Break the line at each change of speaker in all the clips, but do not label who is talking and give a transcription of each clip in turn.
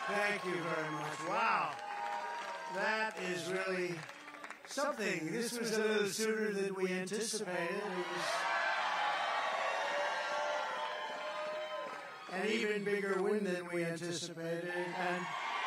Thank you very much. Wow. That is really something. This was a little sooner than we anticipated. It was an even bigger win than we anticipated. And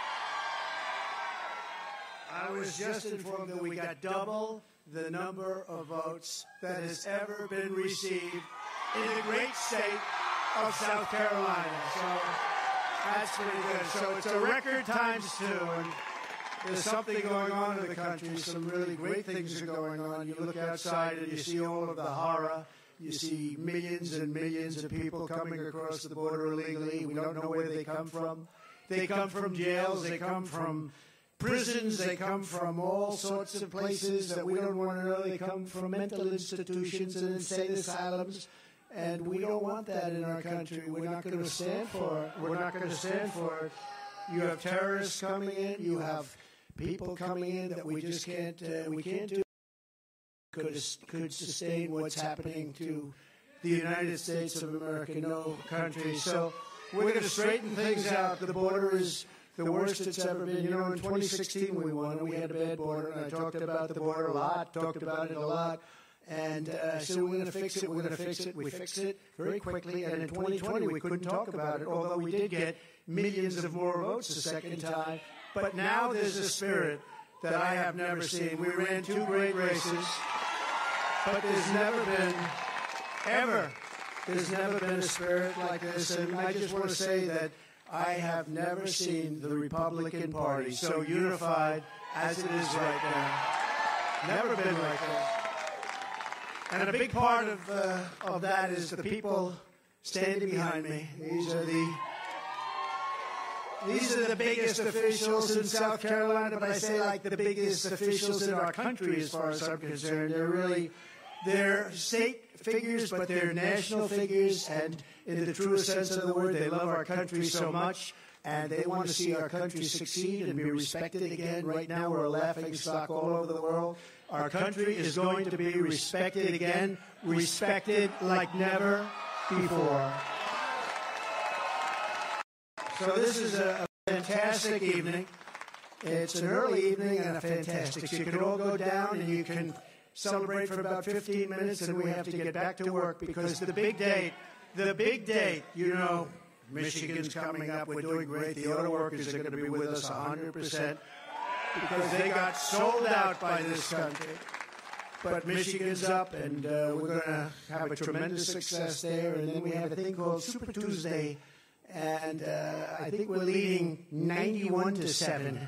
I was just informed that we got double the number of votes that has ever been received in the great state of South Carolina. So that's pretty good. So it's a record times two. And there's something going on in the country. Some really great things are going on. You look outside and you see all of the horror. You see millions and millions of people coming across the border illegally. We don't know where they come from. They come from jails. They come from prisons. They come from all sorts of places that we don't want to know. They come from mental institutions and insane asylums. And we don't want that in our country. We're not going to stand for it. We're not going to stand for it. You have terrorists coming in. You have people coming in that we just can't do. Could sustain what's happening to the United States of America, no country. So we're going to straighten things out. The border is the worst it's ever been. You know, in 2016 we won, and we had a bad border, and I talked about the border a lot, talked about it a lot. And so we're going to fix it, we're going to fix it. We fixed it very quickly, and in 2020 we couldn't talk about it, although we did get millions of more votes the second time. But now there's a spirit that I have never seen. We ran two great races, but there's never been a spirit like this. And I just want to say that I have never seen the Republican Party so unified as it is right now. Never been like that. And a big part of that is the people standing behind me. These are the biggest officials in South Carolina, but I say like the biggest officials in our country as far as I'm concerned. They're state figures, but they're national figures, and in the truest sense of the word, they love our country so much, and they want to see our country succeed and be respected again. Right now, we're a laughingstock all over the world. Our country is going to be respected again, respected like never before. So this is a fantastic evening. It's an early evening and a fantastic. You can all go down and you can celebrate for about 15 minutes, and we have to get back to work because the big date, you know, Michigan's coming up. We're doing great. The auto workers are going to be with us 100% because they got sold out by this country. But Michigan's up, and we're going to have a tremendous success there. And then we have a thing called Super Tuesday, and I think we're leading 91-7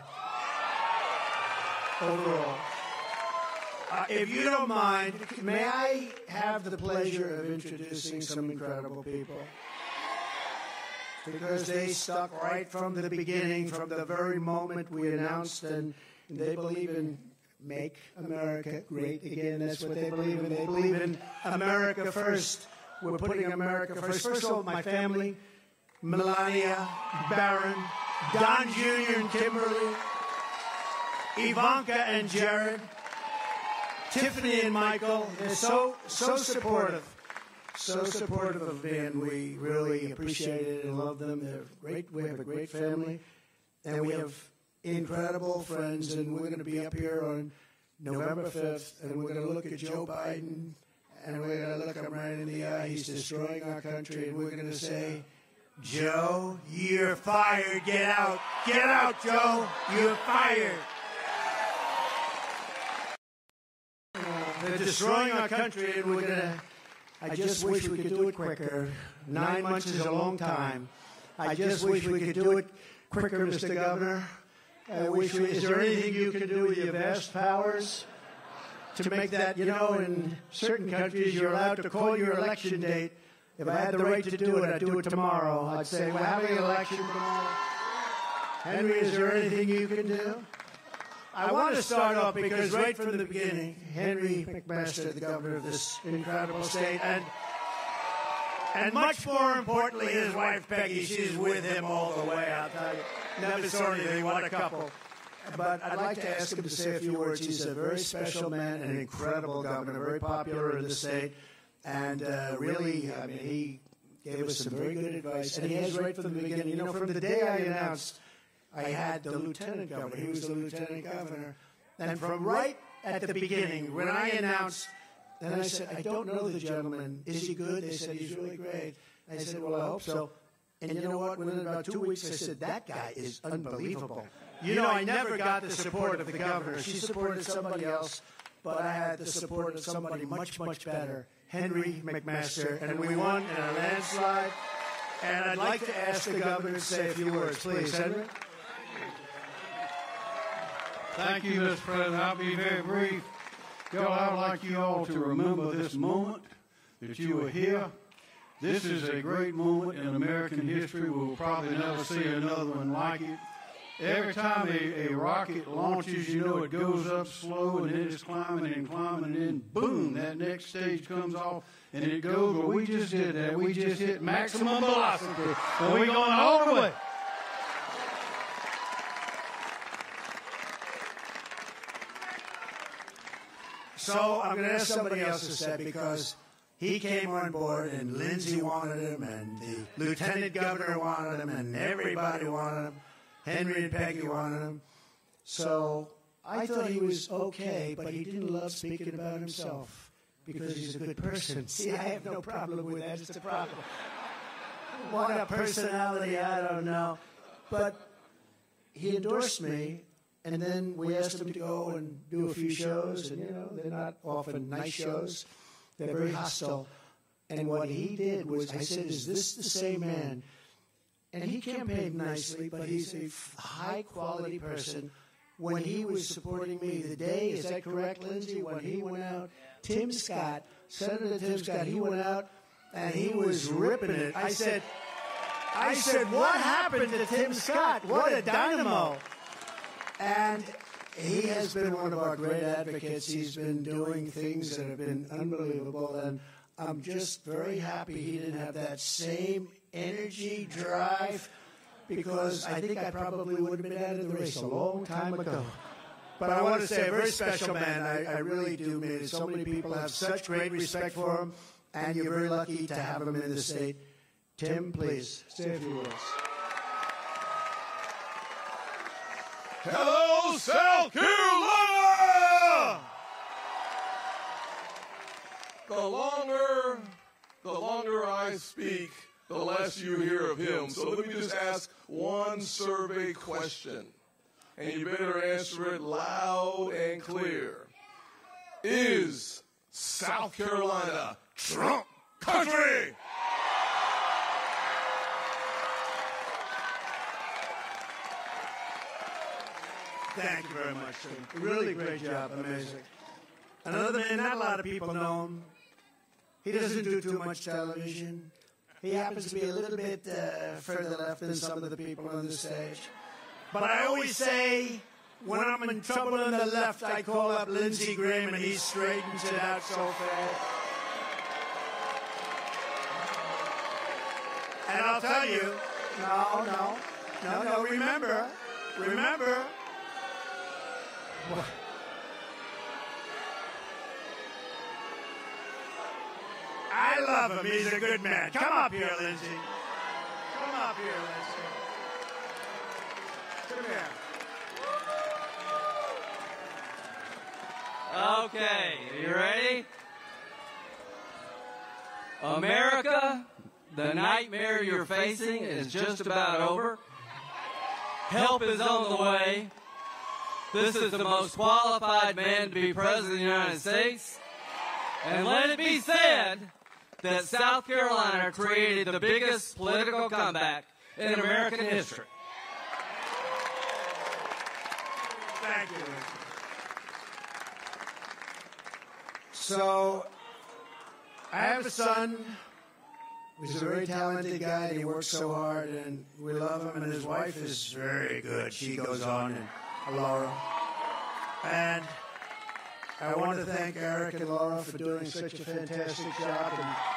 overall. If you don't mind, may I have the pleasure of introducing some incredible people? Because they stuck right from the beginning, from the very moment we announced, and they believe in make America great again. That's what they believe in. They believe in America first. We're putting America first. First of all, my family, Melania, Barron, Don Jr. and Kimberly, Ivanka and Jared, Tiffany and Michael. They're so supportive. So supportive of me, and we really appreciate it and love them. They're great. We have a great family, and we have incredible friends, and we're going to be up here on November 5th, and we're going to look at Joe Biden, and we're going to look him right in the eye. He's destroying our country, and we're going to say, Joe, you're fired. Get out. Get out, Joe. You're fired. They're destroying our country, and we're going to... I just wish we could do it quicker. 9 months is a long time. I just wish we could do it quicker, Mr. Governor. Is there anything you can do with your vast powers to make that, you know, in certain countries you're allowed to call your election date. If I had the right to do it, I'd do it tomorrow. I'd say, we're having an election tomorrow. Henry, is there anything you can do? I want to start off because right from the beginning, Henry McMaster, the governor of this incredible state, and much more importantly, his wife Peggy, she's with him all the way, I'll tell you. Never saw anything, what a couple. But I'd like to ask him to say a few words. He's a very special man, an incredible governor, very popular in the state, and really, I mean, he gave us some very good advice, and he has right from the beginning. You know, from the day I announced I had the lieutenant governor. He was the lieutenant governor. And from right at the beginning, when I announced, and I said, I don't know the gentleman. Is he good? They said, he's really great. I said, well, I hope so. And you know what? Within about 2 weeks, I said, that guy is unbelievable. You know, I never got the support of the governor. She supported somebody else, but I had the support of somebody much, much better, Henry McMaster, and we won in a landslide. And I'd like to ask the governor to say a few words. Please, Henry.
Thank you, Mr. President. I'll be very brief. Y'all, I'd like you all to remember this moment that you were here. This is a great moment in American history. We'll probably never see another one like it. Every time a rocket launches, you know, it goes up slow, and then it's climbing and climbing, and then boom, that next stage comes off, and it goes, well, we just did that. We just hit maximum velocity, and we're going all the way.
So I'm going to ask somebody else to say, because he came on board, and Lindsey wanted him, and the lieutenant governor wanted him, and everybody wanted him. Henry and Peggy wanted him. So I thought he was okay, but he didn't love speaking about himself because he's a good person. See, I have no problem with that. It's a problem. What a personality, I don't know. But he endorsed me, and then we asked him to go and do a few shows, and, you know, they're not often nice shows. They're very hostile. And what he did was, I said, is this the same man? And he campaigned nicely, but he's a high-quality person. When he was supporting me the day, is that correct, Lindsey? When he went out, Tim Scott, Senator Tim Scott, he went out and he was ripping it. I said, what happened to Tim Scott? What a dynamo. And he has been one of our great advocates. He's been doing things that have been unbelievable. And I'm just very happy he didn't have that same energy, drive, because I think I probably would have been out of the race a long time ago. But I want to say, a very special man. I really do mean it. So many people have such great respect for him, and you're very lucky to have him in the state. Tim, please, say a few words.
Hello, South Carolina! The longer I speak, the less you hear of him. So let me just ask one survey question, and you better answer it loud and clear. Is South Carolina Trump country?
Thank you very much, Tim. Really great job. Amazing. Another man not a lot of people know him. He doesn't do too much television. He happens to be a little bit further left than some of the people on the stage. But I always say, when I'm in trouble on the left, I call up Lindsey Graham, and he straightens it out so fast. And I'll tell you, no, remember. I love him. He's a good man. Come up here, Lindsey. Come up here, Lindsey. Come here.
Okay, you ready? America, the nightmare you're facing is just about over. Help is on the way. This is the most qualified man to be president of the United States. And let it be said that South Carolina created the biggest political comeback in American history.
Thank you. So, I have a son. He's a very talented guy, and he works so hard, and we love him, and his wife is very good. She goes on, and Laura. And I want to thank Eric and Laura for doing such a fantastic job.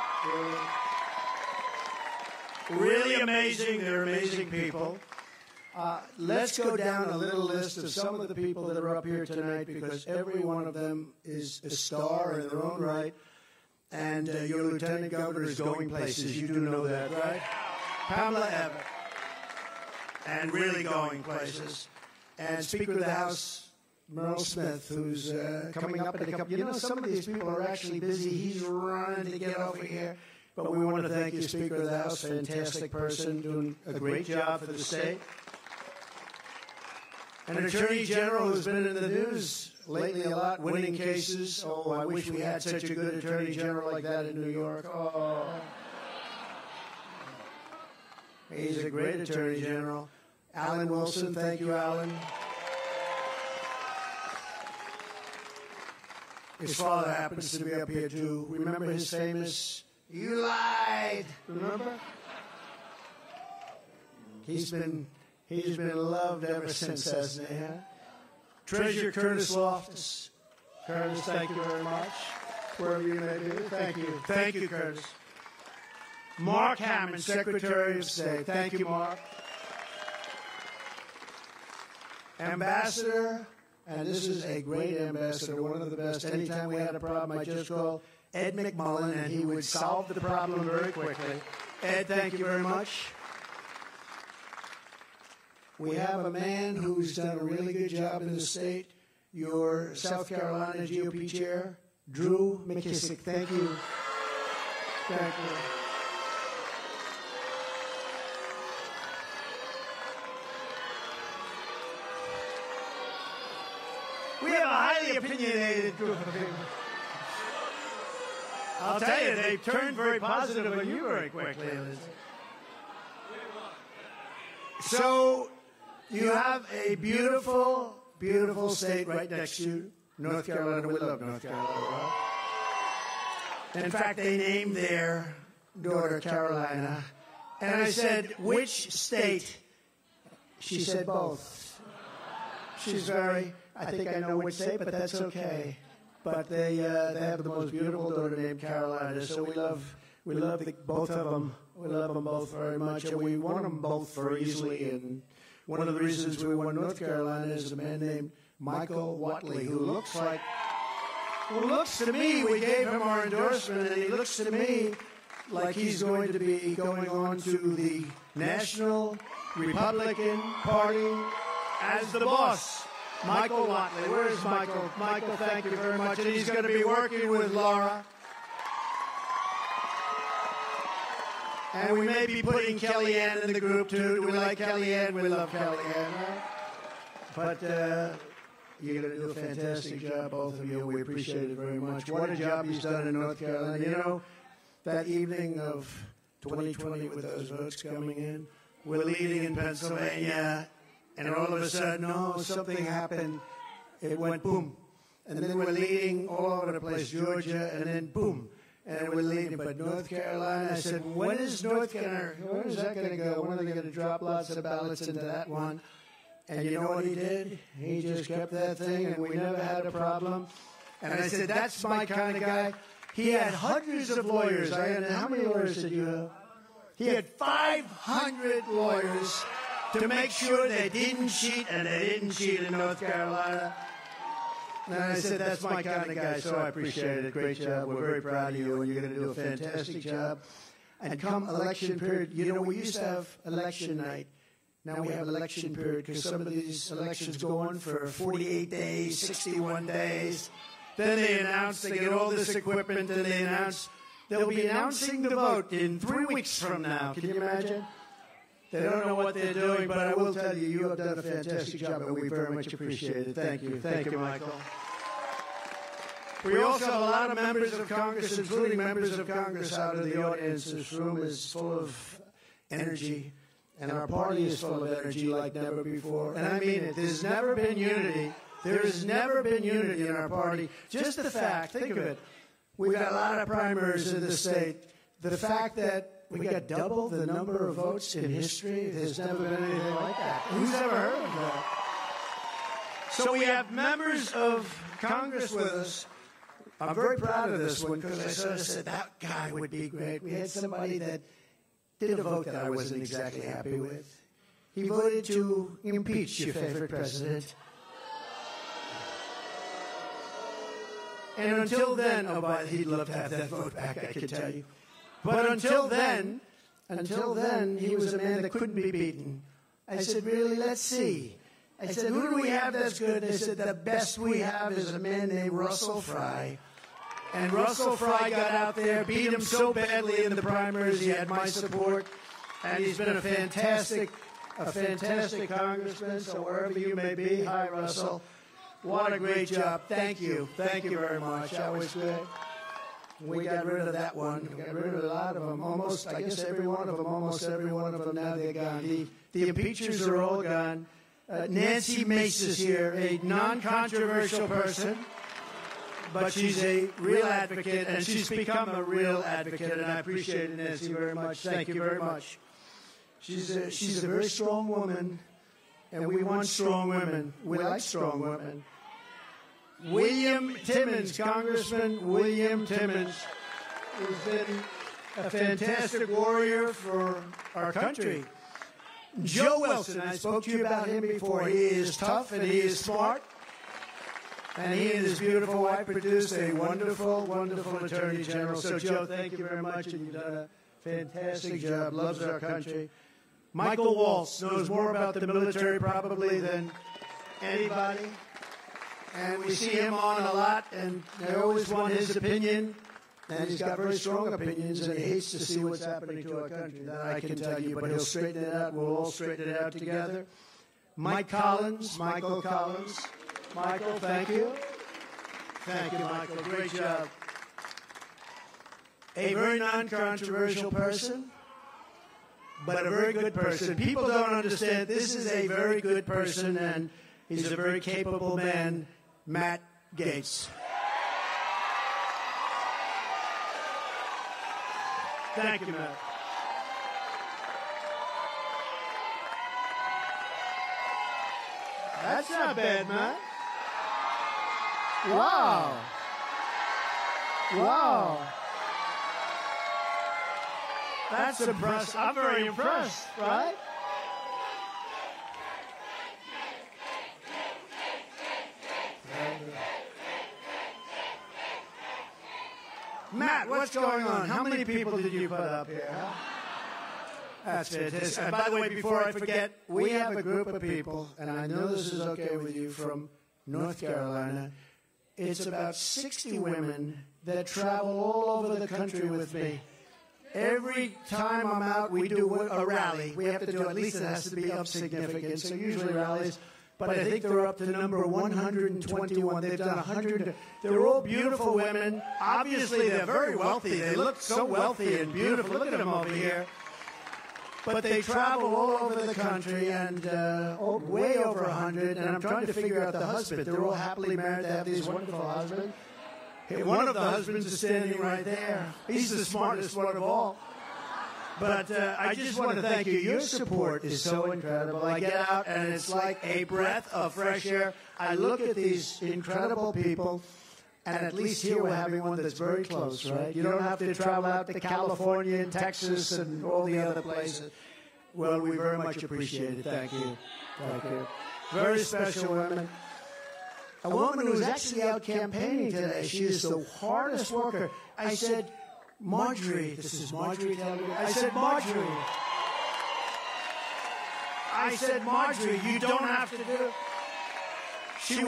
And really amazing. They're amazing people. Let's go down a little list of some of the people that are up here tonight, because every one of them is a star in their own right. And your lieutenant governor is going places. You do know that, right? Pamela Abbott. and really going places. And Speaker of the House, Merle Smith, who's coming up in a couple. You know, some of these people are actually busy. He's running to get over here. But we want to thank you, Speaker of the House, fantastic person, doing a great job for the state. An Attorney General who's been in the news lately a lot, winning cases. Oh, I wish we had such a good Attorney General like that in New York. Oh. He's a great Attorney General. Alan Wilson, thank you, Alan. His father happens to be up here, too. Remember his famous, "You lied." Remember? He's been loved ever since, hasn't he? Huh? Treasurer Curtis Loftus. Curtis, thank you very much. Wherever you may be, thank you. Thank you, Curtis. Mark Hammond, Secretary of State. Thank you, Mark. Ambassador, and this is a great ambassador, one of the best. Anytime we had a problem, I just called Ed McMullen, and he would solve the problem very quickly. Ed, thank you very much. We have a man who's done a really good job in the state, your South Carolina GOP chair, Drew McKissick. Thank you. Thank you. We have a highly opinionated group of people. I'll tell you, they turned very positive on you very quickly. So you have a beautiful, beautiful state right next to you, North Carolina. We love North Carolina. In fact, they named their daughter Carolina. And I said, which state? She said both. She's very... I think I know which state, but that's okay. But they have the most beautiful daughter named Carolina, so we love both of them. We love them both very much, and we won them both very easily. And one of the reasons we won North Carolina is a man named Michael Watley, who looks to me, we gave him our endorsement, and he looks to me like he's going to be going on to the National Republican Party as the boss. Michael Watley. Where is Michael? Michael, thank you very much. And he's going to be working with Laura. And we may be putting Kellyanne in the group, too. Do we like Kellyanne? We love Kellyanne. But you're going to do a fantastic job, both of you. We appreciate it very much. What a job he's done in North Carolina. You know, that evening of 2020 with those votes coming in, we're leading in Pennsylvania. And all of a sudden, something happened. It went boom. And then we're leading all over the place, Georgia, and then boom. And we're leading. But North Carolina, I said, when is that going to go? When are they going to drop lots of ballots into that one? And you know what he did? He just kept that thing, and we never had a problem. And I said, that's my kind of guy. He had hundreds of lawyers. How many lawyers did you have? He had 500 lawyers to make sure they didn't cheat, and they didn't cheat in North Carolina. And I said, that's my kind of guy, so I appreciate it. Great job. We're very proud of you, and you're going to do a fantastic job. And come election period, you know, we used to have election night. Now we have election period because some of these elections go on for 48 days, 61 days. Then they announce, they get all this equipment, and they announce they'll be announcing the vote in 3 weeks from now. Can you imagine? They don't know what they're doing, but I will tell you, you have done a fantastic job, and we very much appreciate it. Thank you. Thank you, Michael. We also have a lot of members of Congress, including members of Congress out of the audience. This room is full of energy, and our party is full of energy like never before. And I mean it. There's never been unity. There has never been unity in our party. Just the fact, think of it, we've got a lot of primaries in the state. The fact that we got double the number of votes in history. There's never been anything like that. Who's ever heard of that? So we have members of Congress with us. I'm very proud of this one because I sort of said that guy would be great. We had somebody that did a vote that I wasn't exactly happy with. He voted to impeach your favorite president. And until then, he'd love to have that vote back, I can tell you. But until then, he was a man that couldn't be beaten. I said, really? Let's see. I said, who do we have that's good? They said, the best we have is a man named Russell Fry. And Russell Fry got out there, beat him so badly in the primaries, he had my support, and he's been a fantastic congressman, so wherever you may be, hi, Russell. What a great job. Thank you. Thank you very much. That was good. We got rid of that one. We got rid of a lot of them. Almost, I guess every one of them, almost every one of them, now they're gone. The impeachers are all gone. Nancy Mace is here, a non-controversial person, but she's a real advocate, and she's become a real advocate, and I appreciate it, Nancy, very much. Thank you very much. She's a very strong woman, and we want strong women. We like strong women. William Timmons, Congressman William Timmons, has been a fantastic warrior for our country. Joe Wilson, I spoke to you about him before. He is tough and he is smart. And he and his beautiful wife produced a wonderful, wonderful Attorney General. So, Joe, thank you very much, and you've done a fantastic job. Loves our country. Michael Waltz knows more about the military probably than anybody. And we see him on a lot, and they always want his opinion. And he's got very strong opinions, and he hates to see what's happening to our country. That I can tell you, but he'll straighten it out. We'll all straighten it out together. Michael Collins. Michael, thank you. Thank you, Michael. Great job. A very non-controversial person, but a very good person. People don't understand. This is a very good person, and he's a very capable man, Matt Gaetz. Thank you, Matt. That's not bad, Matt. Wow. Wow. That's impressive. I'm very impressed, right? Matt, what's going on? How many people did you put up here? Huh? That's fantastic. And by the way, before I forget, we have a group of people, and I know this is okay with you, from North Carolina. It's about 60 women that travel all over the country with me. Every time I'm out, we do a rally. We have to do, at least it has to be of significance, so usually rallies. But I think they're up to number 121. They've done 100. They're all beautiful women. Obviously, they're very wealthy. They look so wealthy and beautiful. Look at them over here. But they travel all over the country, and way over 100. And I'm trying to figure out the husband. They're all happily married. They have these wonderful husbands. One of the husbands is standing right there. He's the smartest one of all. But I just want to thank you. Your support is so incredible. I get out, and it's like a breath of fresh air. I look at these incredible people, and at least here we're having one that's very close, right? You don't have to travel out to California and Texas and all the other places. Well, we very much appreciate it. Thank you. Thank you. Very special woman. A woman who's actually out campaigning today. She is the hardest worker. I said, Marjorie, this is Marjorie telling me. I said, Marjorie, you don't have to do. She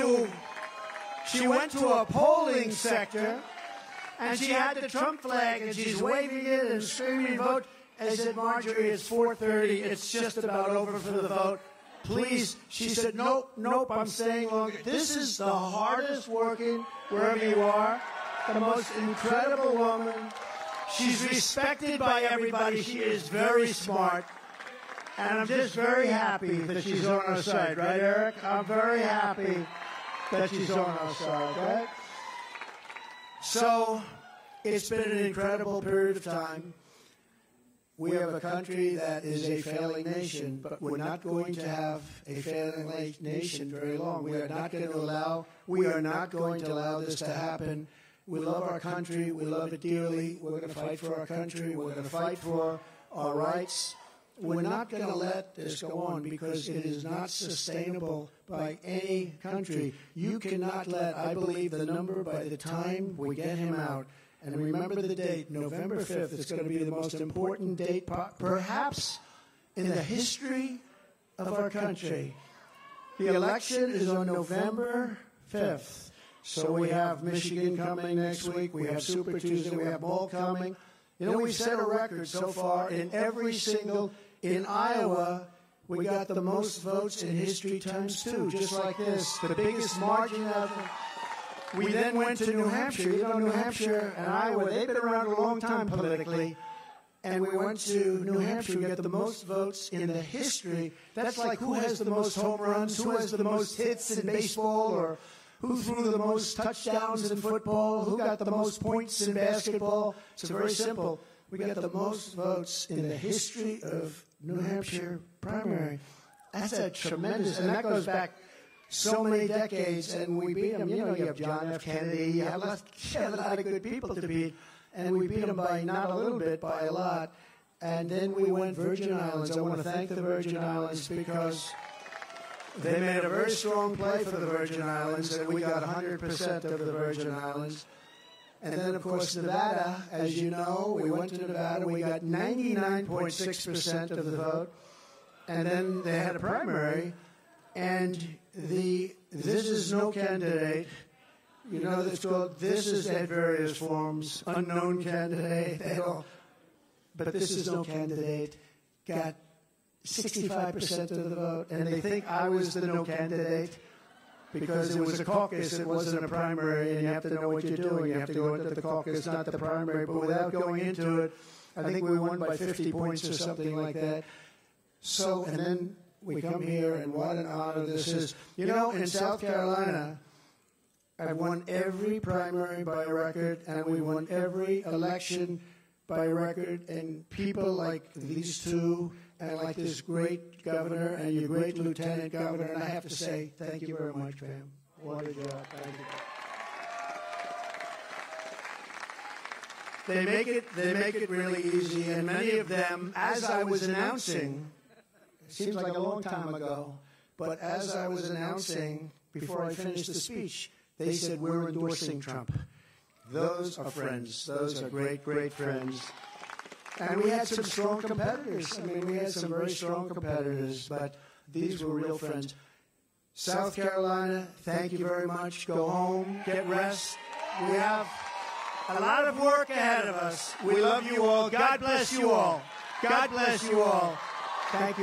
went to a polling sector, and she had the Trump flag, and she's waving it and screaming, vote. I said, Marjorie, it's 4:30. It's just about over for the vote. Please. She said, nope, I'm staying longer. This is the hardest working, wherever you are, the most incredible woman. She's respected by everybody. She is very smart. And I'm just very happy that she's on our side. Right, Eric? I'm very happy that she's on our side, right? So, it's been an incredible period of time. We have a country that is a failing nation, but we're not going to have a failing nation very long. We are not going to allow this to happen. We love our country. We love it dearly. We're going to fight for our country. We're going to fight for our rights. We're not going to let this go on because it is not sustainable by any country. You cannot let, I believe, the number by the time we get him out. And remember the date, November 5th. It's going to be the most important date, perhaps, in the history of our country. The election is on November 5th. So we have Michigan coming next week. We have Super Tuesday. We have Ball coming. You know, we've set a record so far in Iowa, we got the most votes in history times 2, just like this. The biggest margin ever. We then went to New Hampshire. You know, New Hampshire and Iowa, they've been around a long time politically. And we went to New Hampshire. We got the most votes in the history. That's like who has the most home runs, who has the most hits in baseball, or who threw the most touchdowns in football, who got the most points in basketball. It's very simple. We got the most votes in the history of New Hampshire primary. That's a tremendous, and that goes back so many decades, and we beat them. You know, you have John F. Kennedy, you have a lot of good people to beat, and we beat them by not a little bit, by a lot. And then we went Virgin Islands. I want to thank the Virgin Islands because they made a very strong play for the Virgin Islands, and we got 100% of the Virgin Islands. And then, of course, Nevada, as you know, we went to Nevada. We got 99.6% of the vote. And then they had a primary, and this is no candidate. You know, it's called this is at various forms, unknown candidate. But this is no candidate. Got 65% of the vote, and they think I was the no candidate because it was a caucus, it wasn't a primary, and you have to know what you're doing. You have to go into the caucus, not the primary. But without going into it, I think we won by 50 points or something like that. So, and then we come here, and what an honor this is. You know, in South Carolina, I've won every primary by a record, and we won every election by a record, and people like these two, and like this great governor and your great lieutenant governor, and I have to say, thank you very much, Pam. What a job. Thank you. They make it really easy, and many of them, as I was announcing, it seems like a long time ago, but as I was announcing, before I finished the speech, they said, we're endorsing Trump. Those are friends. Those are great, great friends. And we had some strong competitors. I mean, we had some very strong competitors, but these were real friends. South Carolina, thank you very much. Go home, get rest. We have a lot of work ahead of us. We love you all. God bless you all. God bless you all. Thank you.